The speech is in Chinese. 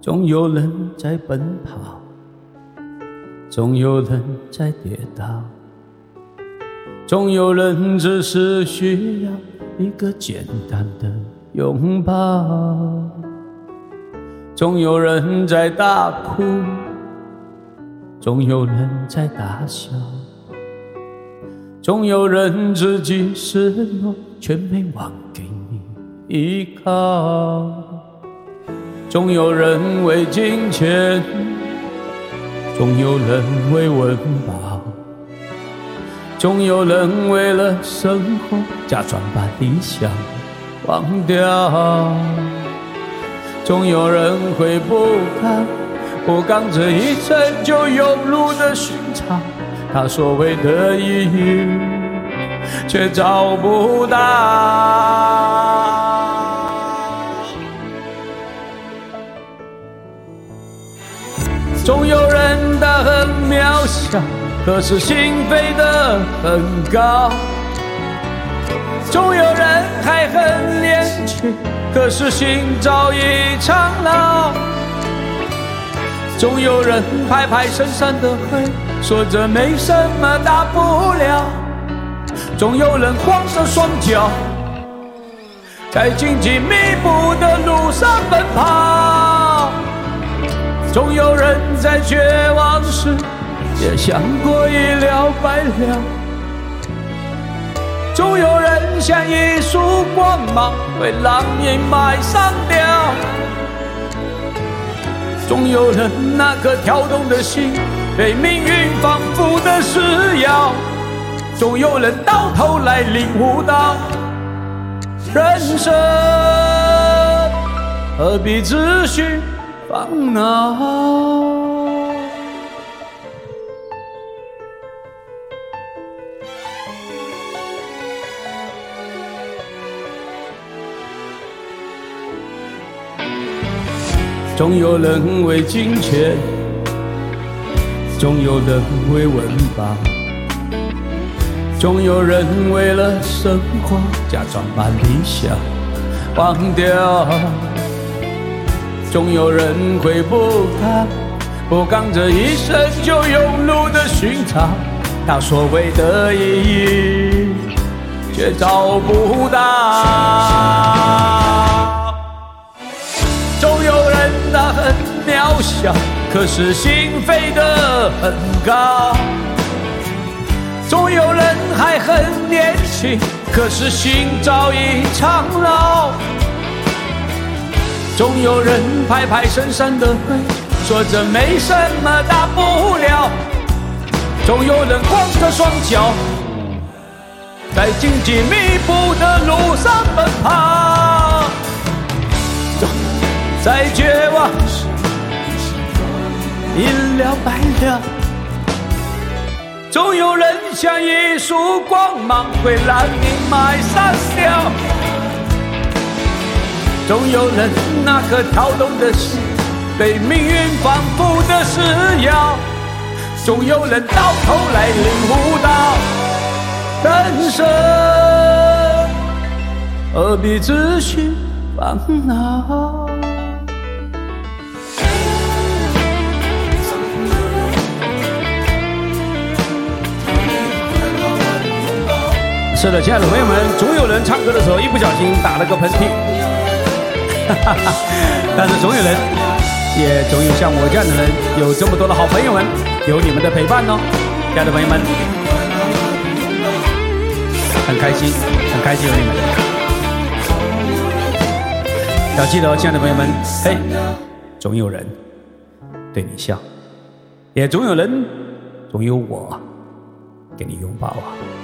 总有人在奔跑，总有人在跌倒，总有人只是需要一个简单的拥抱，总有人在大哭，总有人在大笑，总有人自己失落却没忘给你依靠，总有人为金钱，总有人为温饱，总有人为了生活假装把理想忘掉，总有人会不刚这一生就涌入的寻找他所谓的意义，却找不到。总有人他很渺小，可是心飞得很高，总有人还很年轻，可是心早已苍老，总有人拍拍身上的灰，说这没什么大不了，总有人光着双脚在荆棘密布的路上奔跑，总有人在绝望时也想过一了百了，总有人像一束光芒被浪阴霾上掉，总有人那颗跳动的心被命运反复的施压，总有人到头来领悟到人生何必自寻烦恼。总有人为金钱，总有人为温饱，总有人为了生活假装把理想忘掉，总有人会不刚这一生就涌入的寻找他所谓的意义，却找不到。总有人他很渺小，可是心飞得很高，总有人还很年轻，可是心早已苍老，总有人拍拍身上的灰，说这没什么大不了，总有人光着双脚在荆棘密布的路上奔跑，在绝望时一了百了，总有人像一束光芒会让阴霾散掉，总有人那颗跳动的心被命运反复的施压，总有人到头来领悟到人生何必自寻烦恼。是的，亲爱的朋友们，总有人唱歌的时候一不小心打了个喷嚏，但是总有人，也总有像我这样的人，有这么多的好朋友们，有你们的陪伴哦，亲爱的朋友们，很开心，很开心有你们。要记得哦，亲爱的朋友们，嘿，总有人对你笑，也总有人，总有我给你拥抱啊。